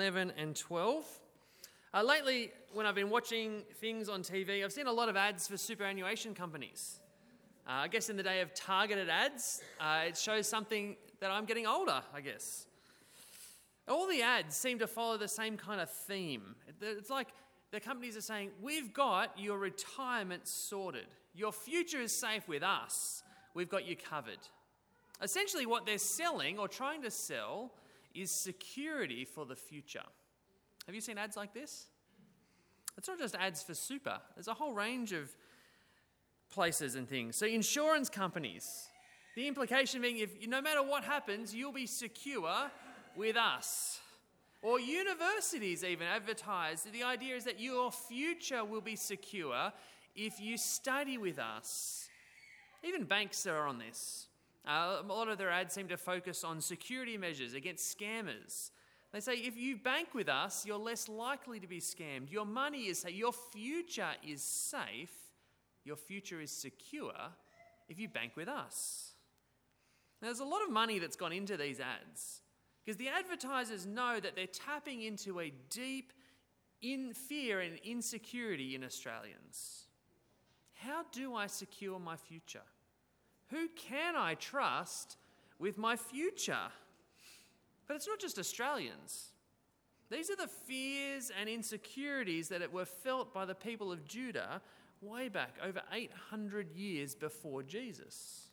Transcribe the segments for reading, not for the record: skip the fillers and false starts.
11 and 12. Lately, when I've been watching things on TV, I've seen a lot of ads for superannuation companies. I guess in the day of targeted ads, it shows something that I'm getting older, I guess. All the ads seem to follow the same kind of theme. It's like the companies are saying, we've got your retirement sorted. Your future is safe with us. We've got you covered. Essentially what they're selling or trying to sell is security for the future. Have you seen ads like this? It's not just ads for super. There's a whole range of places and things. So insurance companies, the implication being if no matter what happens, you'll be secure with us. Or universities even advertise the idea is that your future will be secure if you study with us. Even banks are on this. A lot of their ads seem to focus on security measures against scammers. They say if you bank with us, you're less likely to be scammed. Your money is safe. Your future is safe. Your future is secure if you bank with us. Now, there's a lot of money that's gone into these ads because the advertisers know that they're tapping into a deep fear and insecurity in Australians. How do I secure my future? Who can I trust with my future? But it's not just Australians. These are the fears and insecurities that were felt by the people of Judah way back over 800 years before Jesus.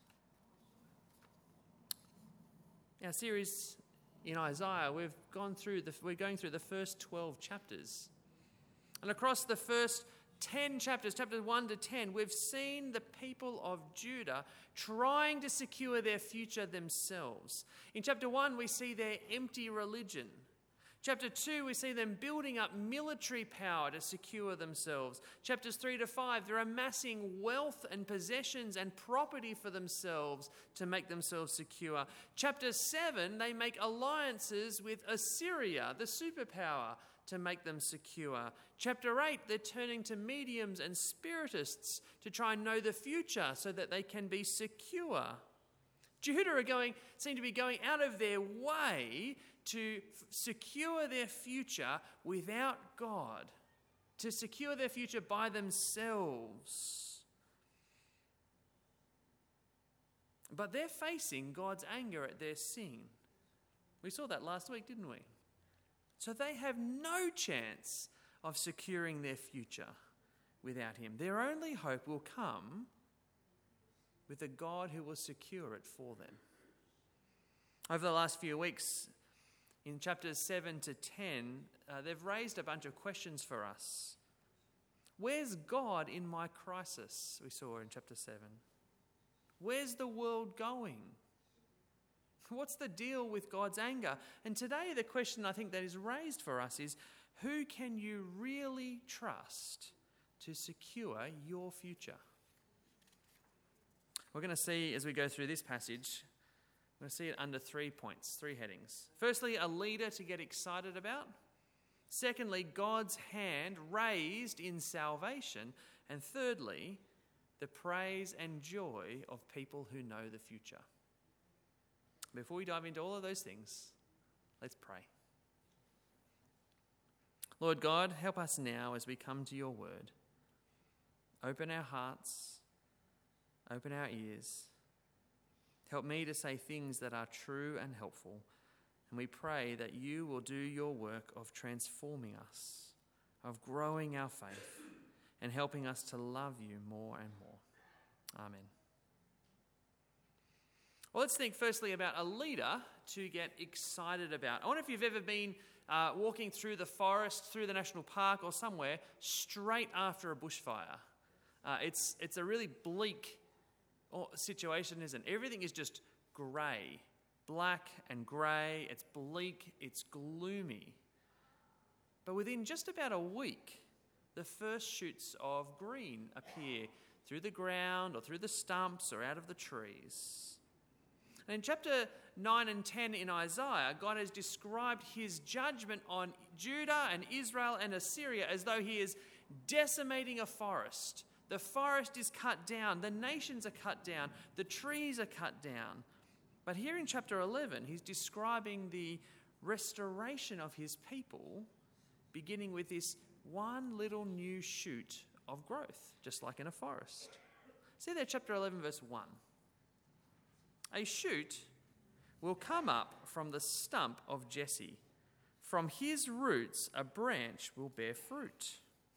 Our series in Isaiah, we're going through the first 12 chapters. And across the first 10 chapters 1 to 10, we've seen the people of Judah trying to secure their future themselves. In chapter 1, we see their empty religion. Chapter 2, we see them building up military power to secure themselves. Chapters 3 to 5, they're amassing wealth and possessions and property for themselves to make themselves secure. Chapter 7, they make alliances with Assyria, the superpower, to make them secure. Chapter 8, they're turning to mediums and spiritists to try and know the future so that they can be secure. Judah seem to be going out of their way to secure their future without God, to secure their future by themselves. But they're facing God's anger at their sin. We saw that last week, didn't we? So they have no chance of securing their future without him. Their only hope will come with a God who will secure it for them. Over the last few weeks, in chapters 7 to 10, they've raised a bunch of questions for us. Where's God in my crisis, we saw in chapter 7? Where's the world going? What's the deal with God's anger? And today the question I think that is raised for us is, who can you really trust to secure your future? We're going to see as we go through this passage, we're going to see it under 3 points, 3 headings. Firstly, a leader to get excited about. Secondly, God's hand raised in salvation. And thirdly, the praise and joy of people who know the future. Before we dive into all of those things, let's pray. Lord God, help us now as we come to your word. Open our hearts, open our ears. Help me to say things that are true and helpful. And we pray that you will do your work of transforming us, of growing our faith, and helping us to love you more and more. Amen. Well, let's think firstly about a leader to get excited about. I wonder if you've ever been walking through the forest, through the national park or somewhere straight after a bushfire. It's a really bleak situation, isn't it? Everything is just grey, black and grey. It's bleak, it's gloomy. But within just about a week, the first shoots of green appear through the ground or through the stumps or out of the trees. And in chapter 9 and 10 in Isaiah, God has described his judgment on Judah and Israel and Assyria as though he is decimating a forest. The forest is cut down, the nations are cut down, the trees are cut down. But here in chapter 11, he's describing the restoration of his people, beginning with this one little new shoot of growth, just like in a forest. See there, chapter 11, verse 1. A shoot will come up from the stump of Jesse. From his roots, a branch will bear fruit.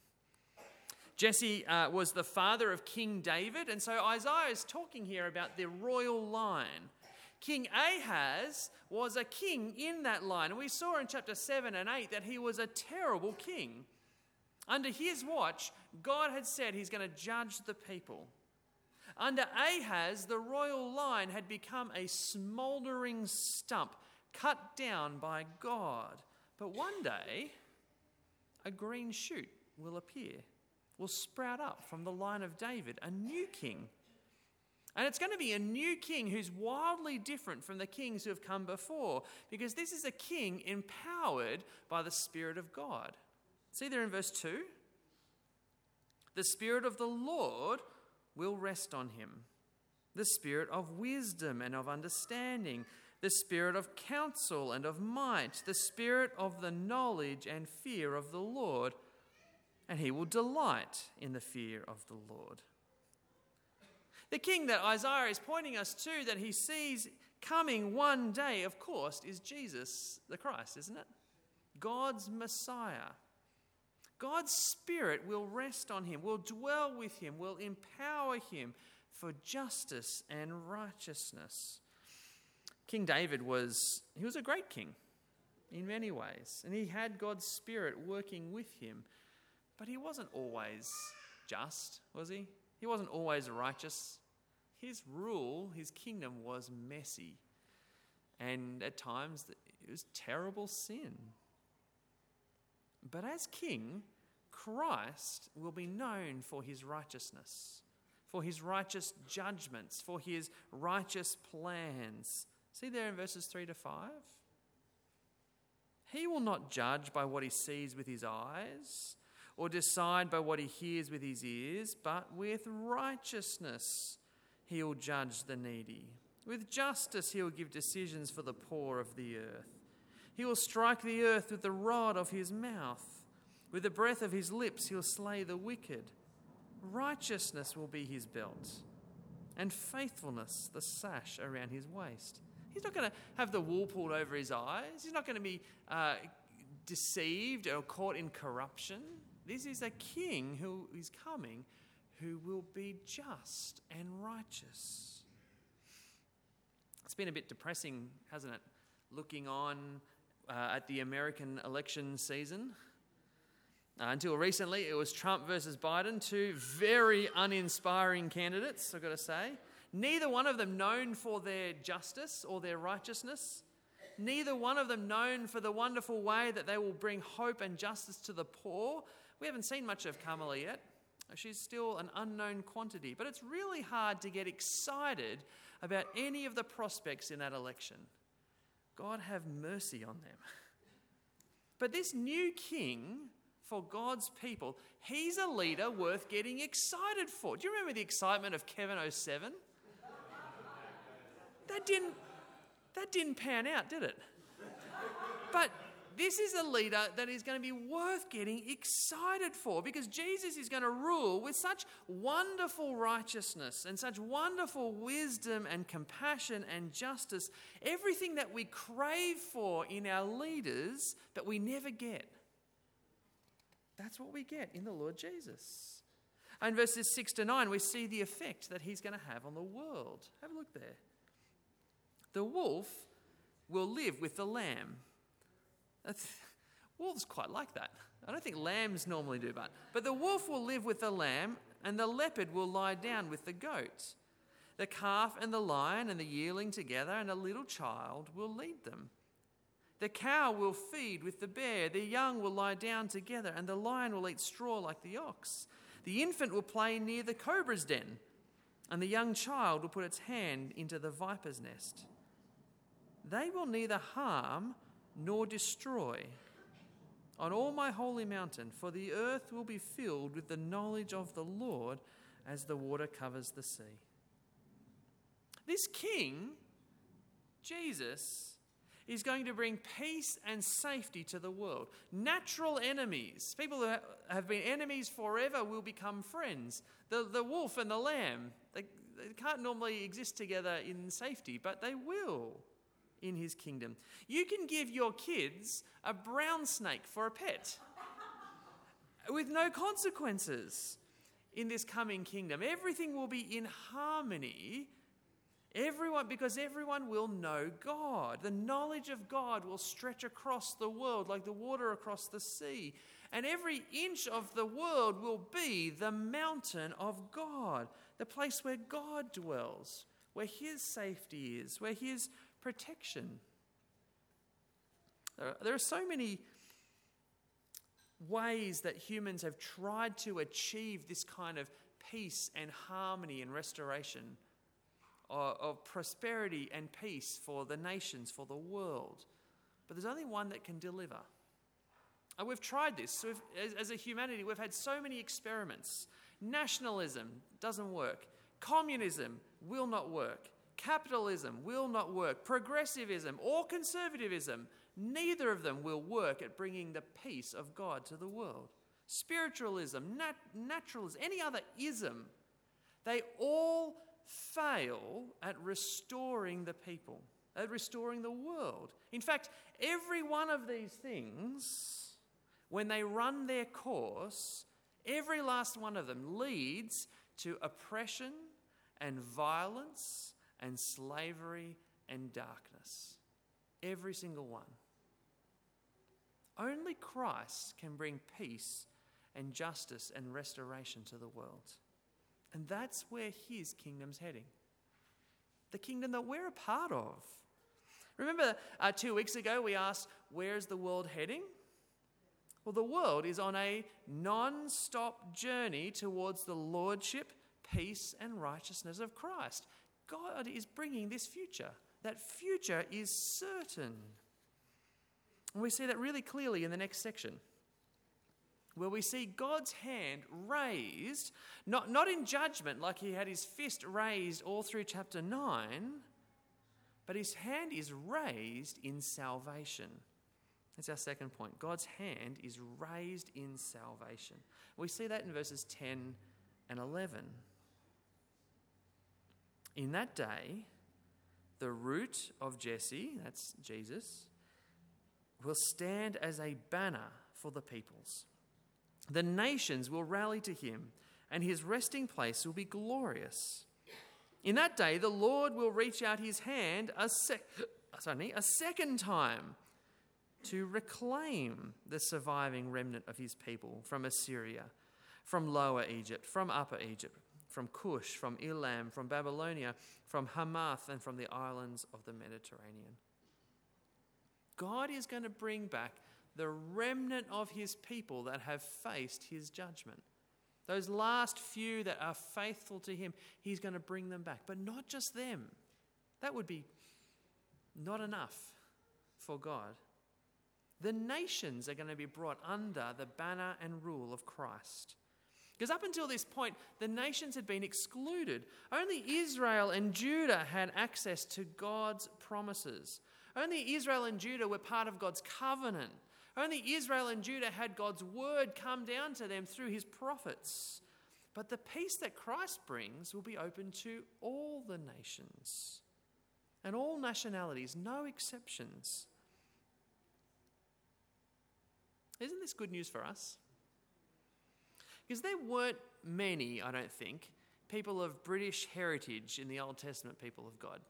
Jesse was the father of King David, and so Isaiah is talking here about the royal line. King Ahaz was a king in that line, and we saw in chapter 7 and 8 that he was a terrible king. Under his watch, God had said he's going to judge the people. Under Ahaz, the royal line had become a smouldering stump cut down by God. But one day, a green shoot will appear, will sprout up from the line of David, a new king. And it's going to be a new king who's wildly different from the kings who have come before, because this is a king empowered by the Spirit of God. See there in verse 2? The Spirit of the Lord will rest on him. The Spirit of wisdom and of understanding, the Spirit of counsel and of might, the Spirit of the knowledge and fear of the Lord, and he will delight in the fear of the Lord. The king that Isaiah is pointing us to, that he sees coming one day, of course, is Jesus the Christ, isn't it? God's Messiah. God's Spirit will rest on him, will dwell with him, will empower him for justice and righteousness. King David was a great king in many ways, and he had God's Spirit working with him, but he wasn't always just, was he? He wasn't always righteous. His rule, his kingdom was messy, and at times it was terrible sin. But as king, Christ will be known for his righteousness, for his righteous judgments, for his righteous plans. See there in verses 3 to 5? He will not judge by what he sees with his eyes, or decide by what he hears with his ears, but with righteousness he will judge the needy. With justice he will give decisions for the poor of the earth. He will strike the earth with the rod of his mouth. With the breath of his lips he'll slay the wicked. Righteousness will be his belt, and faithfulness the sash around his waist. He's not going to have the wool pulled over his eyes. He's not going to be deceived or caught in corruption. This is a king who is coming who will be just and righteous. It's been a bit depressing, hasn't it, looking on at the American election season. Until recently, it was Trump versus Biden, two very uninspiring candidates, I've got to say. Neither one of them known for their justice or their righteousness. Neither one of them known for the wonderful way that they will bring hope and justice to the poor. We haven't seen much of Kamala yet. She's still an unknown quantity. But it's really hard to get excited about any of the prospects in that election. God have mercy on them. But this new king for God's people, he's a leader worth getting excited for. Do you remember the excitement of Kevin 07? That didn't pan out, did it? But this is a leader that is going to be worth getting excited for, because Jesus is going to rule with such wonderful righteousness and such wonderful wisdom and compassion and justice, everything that we crave for in our leaders but we never get. That's what we get in the Lord Jesus. And verses 6 to 9, we see the effect that he's going to have on the world. Have a look there. The wolf will live with the lamb. Wolves quite like that. I don't think lambs normally do, but the wolf will live with the lamb, and the leopard will lie down with the goat. The calf and the lion and the yearling together, and a little child will lead them. The cow will feed with the bear, the young will lie down together, and the lion will eat straw like the ox. The infant will play near the cobra's den, and the young child will put its hand into the viper's nest. They will neither harm nor destroy on all my holy mountain, for the earth will be filled with the knowledge of the Lord as the water covers the sea. This king, Jesus, is going to bring peace and safety to the world. Natural enemies, people who have been enemies forever, will become friends. The wolf and the lamb, they can't normally exist together in safety, but they will in his kingdom. You can give your kids a brown snake for a pet with no consequences in this coming kingdom. Everything will be in harmony. Because everyone will know God. The knowledge of God will stretch across the world like the water across the sea. And every inch of the world will be the mountain of God, the place where God dwells, where his safety is, where his protection. There are so many ways that humans have tried to achieve this kind of peace and harmony and restoration, of prosperity and peace for the nations, for the world. But there's only one that can deliver. And we've tried this. So as a humanity, we've had so many experiments. Nationalism doesn't work. Communism will not work. Capitalism will not work. Progressivism or conservatism, neither of them will work at bringing the peace of God to the world. Spiritualism, naturalism, any other ism, they all fail at restoring the people, at restoring the world. In fact, every one of these things, when they run their course, every last one of them leads to oppression and violence and slavery and darkness. Every single one. Only Christ can bring peace and justice and restoration to the world. And that's where his kingdom's heading. The kingdom that we're a part of. Remember 2 weeks ago we asked, where is the world heading? Well, the world is on a non-stop journey towards the lordship, peace and righteousness of Christ. God is bringing this future. That future is certain. And we see that really clearly in the next section, where we see God's hand raised, not in judgment like he had his fist raised all through chapter 9, but his hand is raised in salvation. That's our second point. God's hand is raised in salvation. We see that in verses 10 and 11. In that day, the root of Jesse, that's Jesus, will stand as a banner for the peoples. The nations will rally to him, and his resting place will be glorious. In that day, the Lord will reach out his hand a second time to reclaim the surviving remnant of his people from Assyria, from Lower Egypt, from Upper Egypt, from Cush, from Elam, from Babylonia, from Hamath, and from the islands of the Mediterranean. God is going to bring back the remnant of his people that have faced his judgment. Those last few that are faithful to him, he's going to bring them back. But not just them. That would be not enough for God. The nations are going to be brought under the banner and rule of Christ. Because up until this point, the nations had been excluded. Only Israel and Judah had access to God's promises. Only Israel and Judah were part of God's covenant. Only Israel and Judah had God's word come down to them through his prophets. But the peace that Christ brings will be open to all the nations and all nationalities, no exceptions. Isn't this good news for us? Because there weren't many, I don't think, people of British heritage in the Old Testament people of God.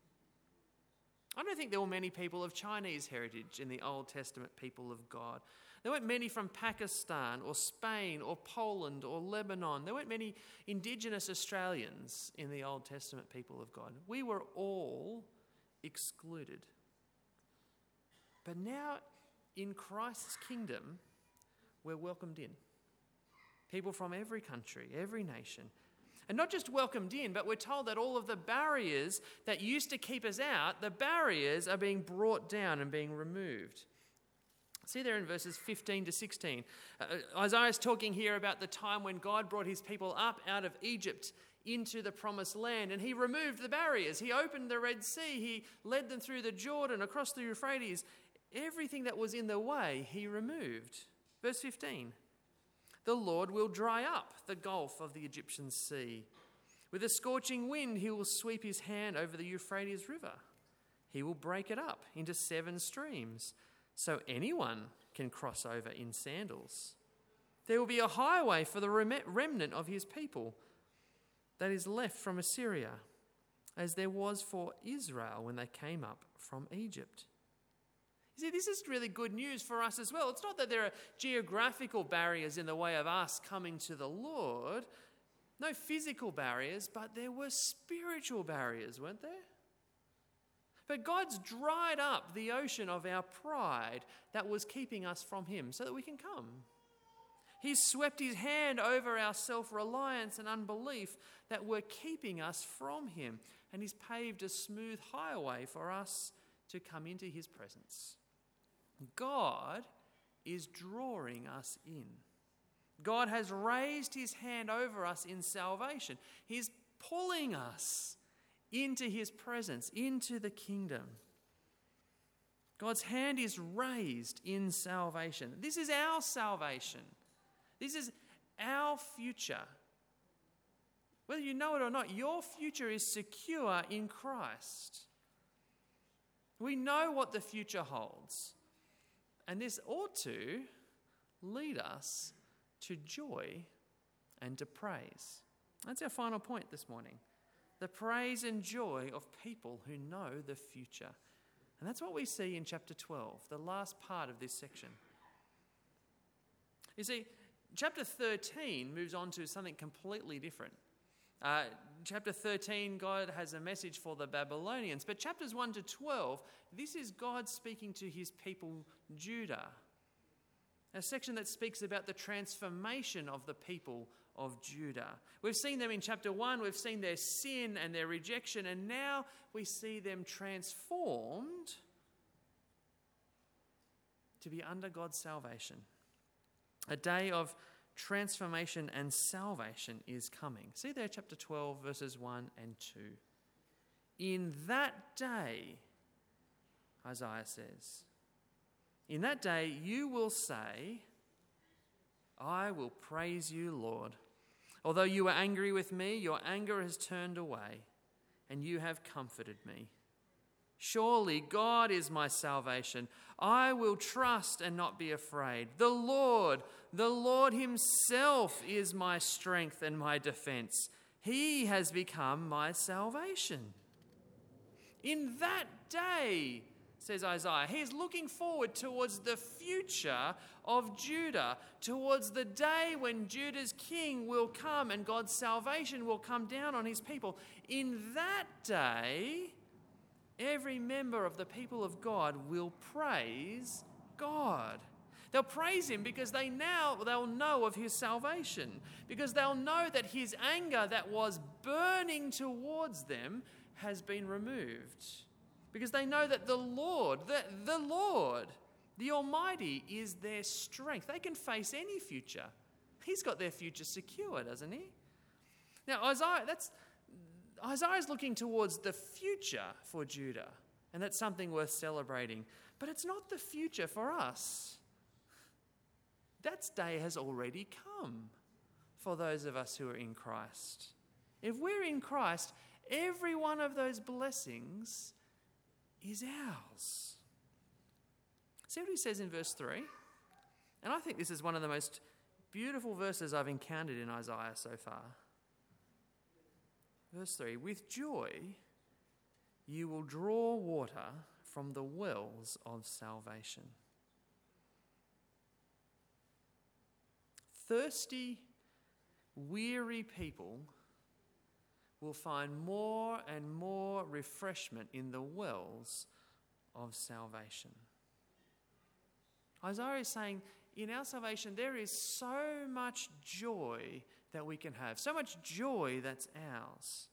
I don't think there were many people of Chinese heritage in the Old Testament people of God. There weren't many from Pakistan or Spain or Poland or Lebanon. There weren't many indigenous Australians in the Old Testament people of God. We were all excluded. But now in Christ's kingdom, we're welcomed in. People from every country, every nation. And not just welcomed in, but we're told that all of the barriers that used to keep us out, the barriers are being brought down and being removed. See there in verses 15 to 16. Isaiah's talking here about the time when God brought his people up out of Egypt into the promised land, and he removed the barriers. He opened the Red Sea. He led them through the Jordan, across the Euphrates. Everything that was in the way, he removed. Verse 15, the Lord will dry up the gulf of the Egyptian sea. With a scorching wind, he will sweep his hand over the Euphrates River. He will break it up into 7 streams, so anyone can cross over in sandals. There will be a highway for the remnant of his people that is left from Assyria, as there was for Israel when they came up from Egypt. You see, this is really good news for us as well. It's not that there are geographical barriers in the way of us coming to the Lord, no physical barriers, but there were spiritual barriers, weren't there? But God's dried up the ocean of our pride that was keeping us from him so that we can come. He's swept his hand over our self-reliance and unbelief that were keeping us from him. And he's paved a smooth highway for us to come into his presence. God is drawing us in. God has raised his hand over us in salvation. He's pulling us into his presence, into the kingdom. God's hand is raised in salvation. This is our salvation. This is our future. Whether you know it or not, your future is secure in Christ. We know what the future holds. And this ought to lead us to joy and to praise. That's our final point this morning. The praise and joy of people who know the future. And that's what we see in chapter 12, the last part of this section. You see, chapter 13 moves on to something completely different. Chapter 13, God has a message for the Babylonians. But chapters 1 to 12, this is God speaking to his people, Judah. A section that speaks about the transformation of the people of Judah. We've seen them in chapter 1, we've seen their sin and their rejection, and now we see them transformed to be under God's salvation. A day of transformation and salvation is coming. See there, chapter 12, verses 1 and 2. In that day, Isaiah says, in that day you will say, I will praise you, Lord. Although you were angry with me, your anger has turned away, and you have comforted me. Surely God is my salvation. I will trust and not be afraid. The Lord himself is my strength and my defense. He has become my salvation. In that day, says Isaiah, he is looking forward towards the future of Judah, towards the day when Judah's king will come and God's salvation will come down on his people. In that day, every member of the people of God will praise God. They'll praise him because they'll know of his salvation, because they'll know that his anger that was burning towards them has been removed, because they know that the Lord, the Almighty, is their strength. They can face any future. He's got their future secure, doesn't he? Now, Isaiah's looking towards the future for Judah, and that's something worth celebrating. But it's not the future for us. That day has already come for those of us who are in Christ. If we're in Christ, every one of those blessings is ours. See what he says in verse 3? And I think this is one of the most beautiful verses I've encountered in Isaiah so far. Verse 3, with joy you will draw water from the wells of salvation. Thirsty, weary people will find more and more refreshment in the wells of salvation. Isaiah is saying, in our salvation, there is so much joy that we can have, so much joy that's ours.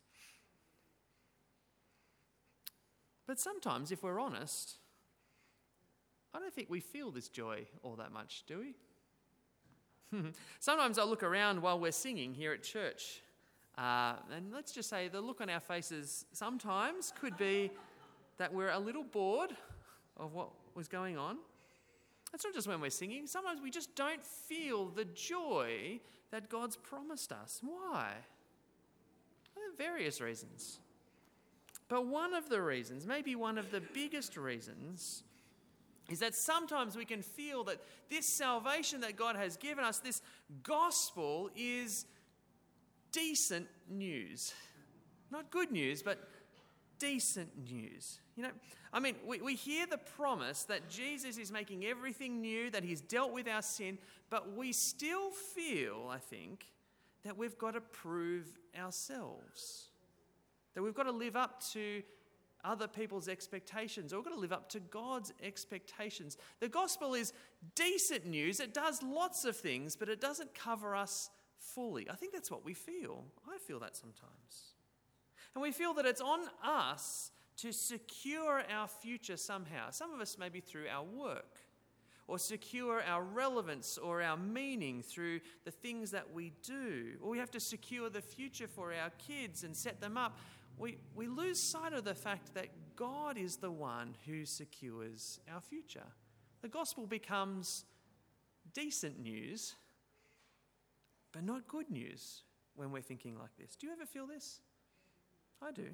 But sometimes, if we're honest, I don't think we feel this joy all that much, do we? Sometimes I look around while we're singing here at church, And let's just say the look on our faces sometimes could be that we're a little bored of what was going on. It's not just when we're singing. Sometimes we just don't feel the joy that God's promised us. Why? Well, there are various reasons. But one of the reasons, maybe one of the biggest reasons, is that sometimes we can feel that this salvation that God has given us, this gospel, is decent news. Not good news, but decent news. We hear the promise that Jesus is making everything new, that he's dealt with our sin, but we still feel, I think, that we've got to prove ourselves. That we've got to live up to other people's expectations, or we've got to live up to God's expectations. The gospel is decent news. It does lots of things, but it doesn't cover us fully. I think that's what we feel. I feel that sometimes. And we feel that it's on us to secure our future somehow. Some of us maybe through our work, or secure our relevance or our meaning through the things that we do. Or we have to secure the future for our kids and set them up. We lose sight of the fact that God is the one who secures our future. The gospel becomes decent news, but not good news when we're thinking like this. Do you ever feel this? I do.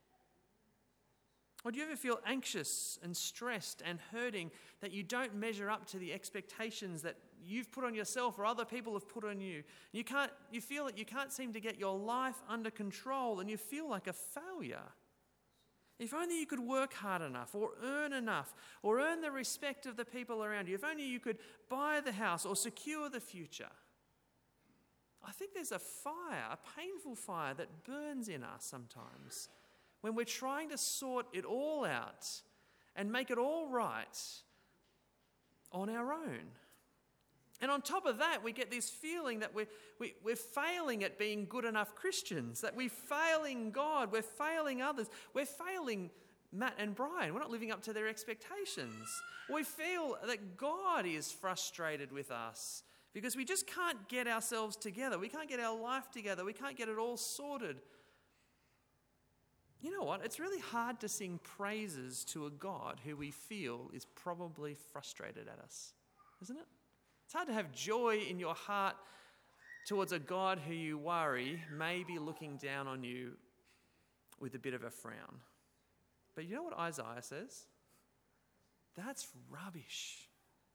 Or do you ever feel anxious and stressed and hurting that you don't measure up to the expectations that you've put on yourself or other people have put on you? You feel that you can't seem to get your life under control, and you feel like a failure. If only you could work hard enough, or earn enough, or earn the respect of the people around you. If only you could buy the house or secure the future. I think there's a fire, a painful fire that burns in us sometimes when we're trying to sort it all out and make it all right on our own. And on top of that, we get this feeling that we're failing at being good enough Christians, that we're failing God, we're failing others, we're failing Matt and Brian. We're not living up to their expectations. We feel that God is frustrated with us because we just can't get ourselves together. We can't get our life together. We can't get it all sorted. You know what? It's really hard to sing praises to a God who we feel is probably frustrated at us, isn't it? It's hard to have joy in your heart towards a God who you worry may be looking down on you with a bit of a frown. But you know what Isaiah says? That's rubbish.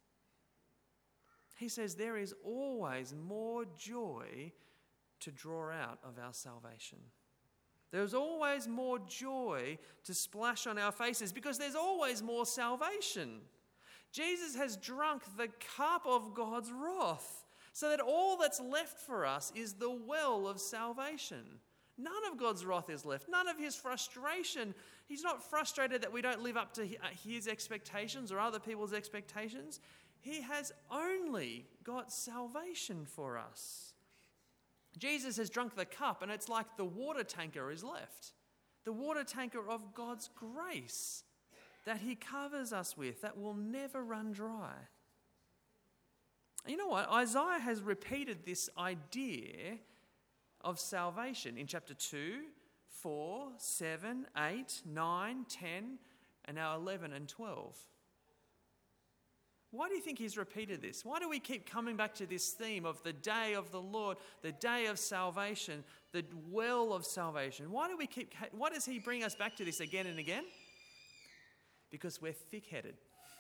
He says there is always more joy to draw out of our salvation. There's always more joy to splash on our faces because there's always more salvation. Jesus has drunk the cup of God's wrath so that all that's left for us is the well of salvation. None of God's wrath is left. None of his frustration. He's not frustrated that we don't live up to his expectations or other people's expectations. He has only got salvation for us. Jesus has drunk the cup, and it's like the water tanker is left. The water tanker of God's grace that he covers us with, that will never run dry. You know what? Isaiah has repeated this idea of salvation in chapter 2, 4, 7, 8, 9, 10, and now 11 and 12. Why do you think he's repeated this? Why do we keep coming back to this theme of the day of the Lord, the day of salvation, the well of salvation? Why does he bring us back to this again and again? Because we're thick-headed.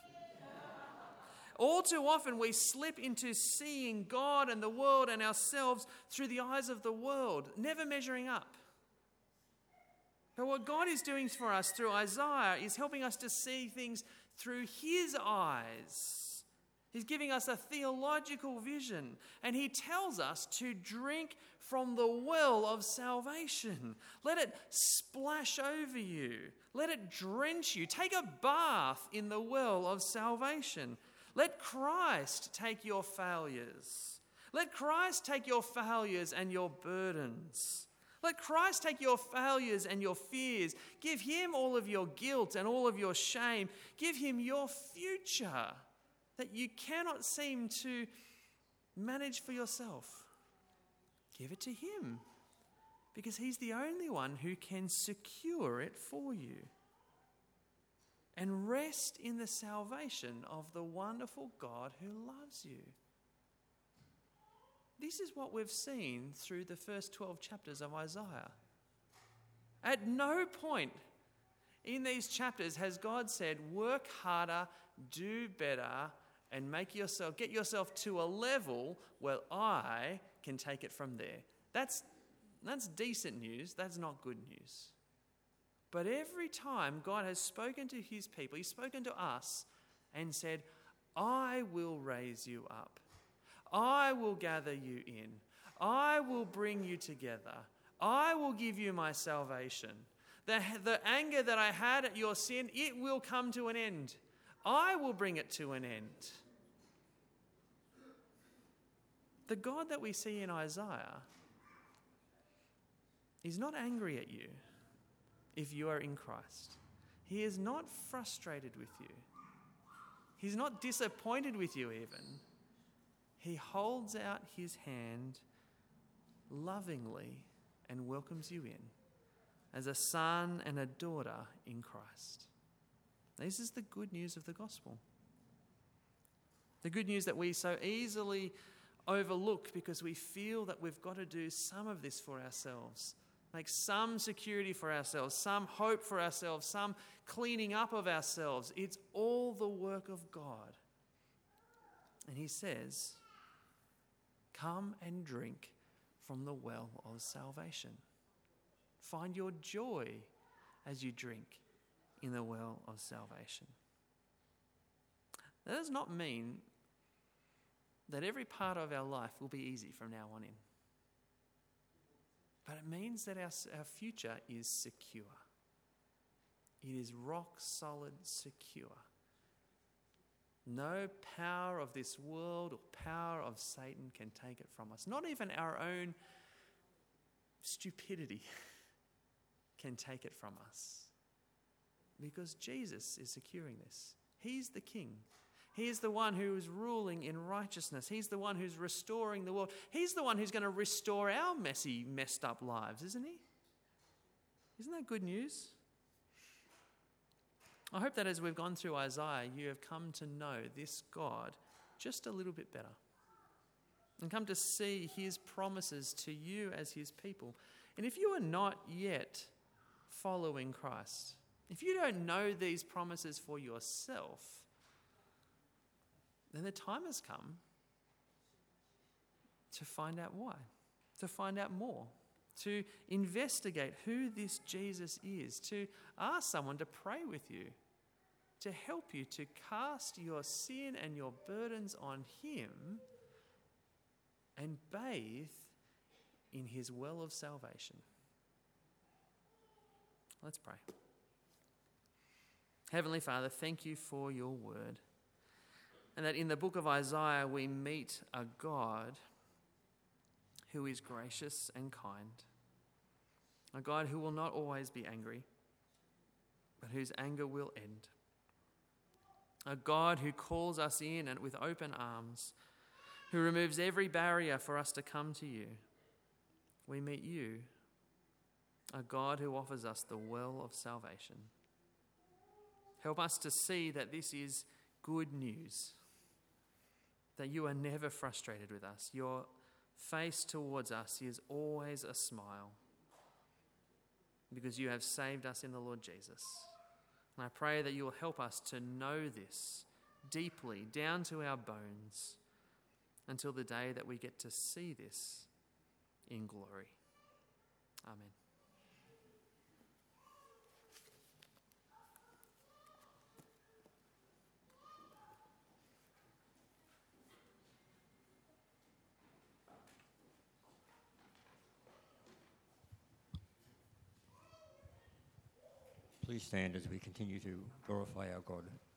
All too often we slip into seeing God and the world and ourselves through the eyes of the world, never measuring up. But what God is doing for us through Isaiah is helping us to see things through his eyes. He's giving us a theological vision, and he tells us to drink from the well of salvation. Let it splash over you. Let it drench you. Take a bath in the well of salvation. Let Christ take your failures. Let Christ take your failures and your burdens. Let Christ take your failures and your fears. Give him all of your guilt and all of your shame. Give him your future that you cannot seem to manage for yourself. Give it to him. because he's the only one who can secure it for you. And rest in the salvation of the wonderful God who loves you. This is what we've seen through the first 12 chapters of Isaiah. At no point in these chapters has God said, work harder, do better, and get yourself to a level where I can take it from there. That's decent news. That's not good news. But every time God has spoken to his people, he's spoken to us and said, I will raise you up. I will gather you in. I will bring you together. I will give you my salvation. The anger that I had at your sin, it will come to an end. I will bring it to an end. The God that we see in Isaiah is not angry at you if you are in Christ. He is not frustrated with you. He's not disappointed with you even. He holds out his hand lovingly and welcomes you in as a son and a daughter in Christ. This is the good news of the gospel. The good news that we so easily overlook because we feel that we've got to do some of this for ourselves. Make some security for ourselves, some hope for ourselves, some cleaning up of ourselves. It's all the work of God. And he says, come and drink from the well of salvation. Find your joy as you drink in the well of salvation. That does not mean that every part of our life will be easy from now on in. But it means that our future is secure. It is rock solid secure. No power of this world or power of Satan can take it from us. Not even our own stupidity can take it from us. Because Jesus is securing this. He's the King. He is the one who is ruling in righteousness. He's the one who's restoring the world. He's the one who's going to restore our messy, messed up lives, isn't he? Isn't that good news? I hope that as we've gone through Isaiah, you have come to know this God just a little bit better and come to see his promises to you as his people. And if you are not yet following Christ, if you don't know these promises for yourself, then the time has come to find out why, to find out more, to investigate who this Jesus is, to ask someone to pray with you, to help you to cast your sin and your burdens on him and bathe in his well of salvation. Let's pray. Heavenly Father, thank you for your word. And that in the book of Isaiah we meet a God who is gracious and kind. A God who will not always be angry, but whose anger will end. A God who calls us in and with open arms, who removes every barrier for us to come to you. We meet you, a God who offers us the well of salvation. Help us to see that this is good news, that you are never frustrated with us. Your face towards us is always a smile because you have saved us in the Lord Jesus. And I pray that you will help us to know this deeply, down to our bones, until the day that we get to see this in glory. Amen. Please stand as we continue to glorify our God.